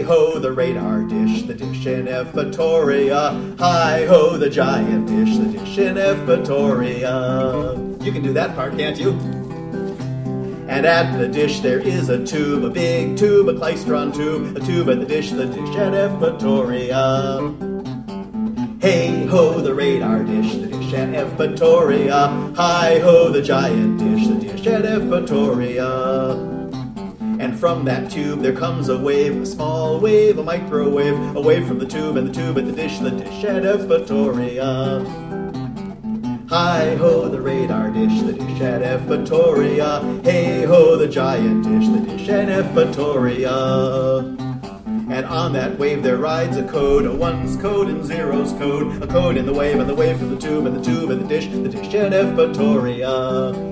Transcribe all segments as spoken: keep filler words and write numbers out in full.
ho, the radar dish, the dish in Evpatoria. Hi ho, the giant dish, the dish in Evpatoria. You can do that part, can't you? And at the dish there is a tube, a big tube, a klystron tube, a tube at the dish, the dish at Evpatoria. Hey ho, the radar dish, the dish at Evpatoria. Hi ho, the giant dish, the dish at Evpatoria. And from that tube there comes a wave, a small wave, a microwave, away from the tube and the tube at the dish, the dish at Evpatoria. Hi ho, the radar dish, the dish at Evpatoria. Hey ho, the giant dish, the dish at Evpatoria. And on that wave there rides a code, a one's code and zero's code, a code in the wave and the wave from the tube and the tube and the dish, the dish at Evpatoria.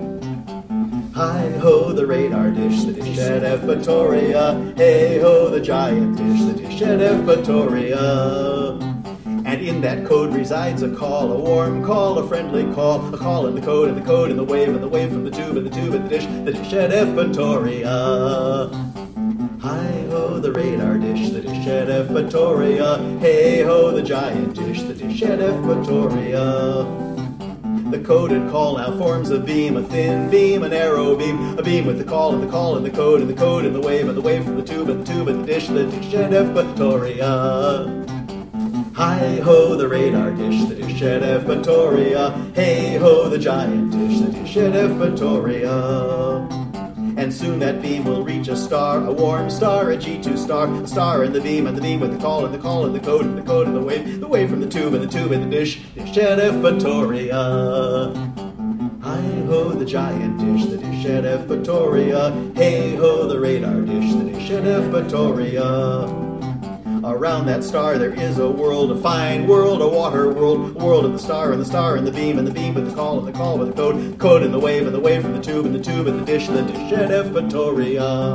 Hi ho, the radar dish, the dish at Evpatoria. Hey ho, the giant dish, the dish at Evpatoria. And in that code resides a call, a warm call, a friendly call, a call in the code and the code in the wave and the wave from the tube and the tube and the dish, the dish at Evpatoria. Hi ho, the radar dish, the dish at Evpatoria. Hey ho, the giant dish, the dish at Evpatoria. The coded call now forms a beam, a thin beam, an arrow beam, a beam with the call and the call and the code and the code and the wave and the wave from the tube and the tube and the dish, the dish at Evpatoria. Hi ho, the radar dish, the dish at Evpatoria. Hey ho, the giant dish, the dish at Evpatoria. And soon that beam will reach a star, a warm star, a G two star, a star in the beam, and the beam with the call, and the call, and the code, and the code, and the wave, the wave from the tube, and the tube, and the dish, dish at Evpatoria. Hi ho, the giant dish, the dish at Evpatoria. Hey ho, the radar dish, the dish at Evpatoria. Around that star there is a world, a fine world, a water world, a world of the star and the star and the beam and the beam with the call and the call with the code, code and the wave and the wave from the tube and the tube and the dish, the dish at Evpatoria.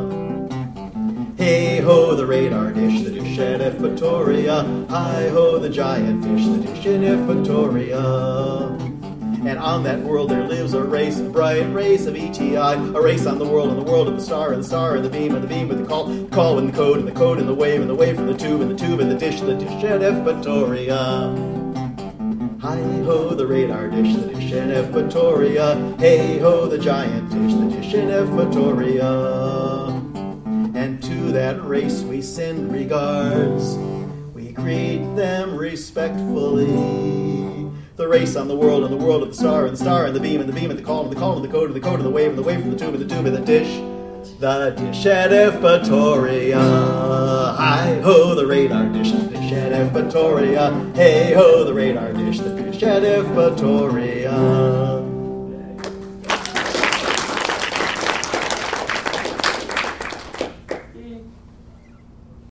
Hey ho, the radar dish, the dish at Evpatoria. Hi ho, the giant dish, the dish in Evpatoria. And on that world there lives a race, a bright race of E T I, a race on the world, and the world of the star, and the star, and the beam, and the beam with the call, call and the code, and the code, and the wave, and the wave from the tube, and the tube, and the dish, the dish at Evpatoria. Hi ho, the radar dish, the dish at Evpatoria. Hey ho, the giant dish, the dish at Evpatoria. And to that race we send regards, we greet them respectfully. The race on the world and the world of the star and the star and the beam and the beam and the call and the call and the code and the code and the wave and the wave from the tube and the tube and the dish, the dish at Evpatoria. Hi ho, the radar dish, the dish at Evpatoria. Hey ho, the radar dish, the dish at Evpatoria.